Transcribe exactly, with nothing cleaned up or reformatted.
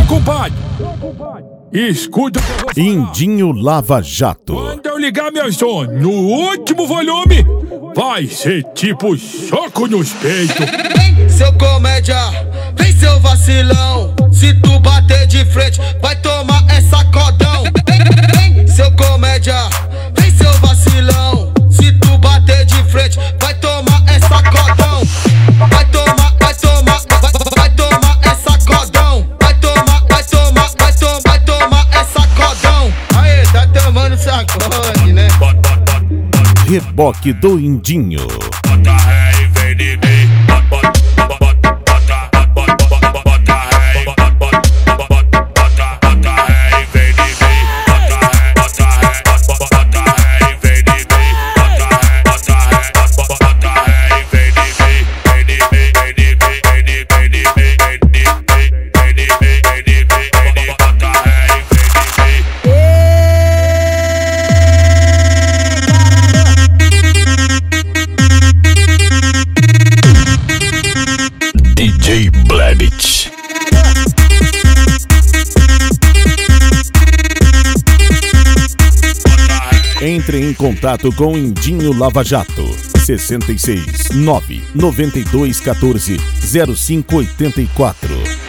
compadre, escuta. Indinho Lava Jato. Quando eu ligar meu som no último volume, vai ser tipo soco nos peitos. Vem, seu comédia, vem, seu vacilão. Se tu bater de frente, vai tomar essa codão. Vem, vem, seu comédia, vem, seu vacilão. Se tu bater de frente, vai tomar essa codão. Vai tomar, vai tomar, vai, vai tomar essa codão. Vai tomar, vai tomar, vai tomar, vai tomar essa codão. Aê, tá tomando sacode, né? Reboque do Indinho. D J Blebit. Entre em contato com Indinho Lava Jato. sessenta e seis, nove, noventa e dois, quatorze, zero cinco oitenta e quatro.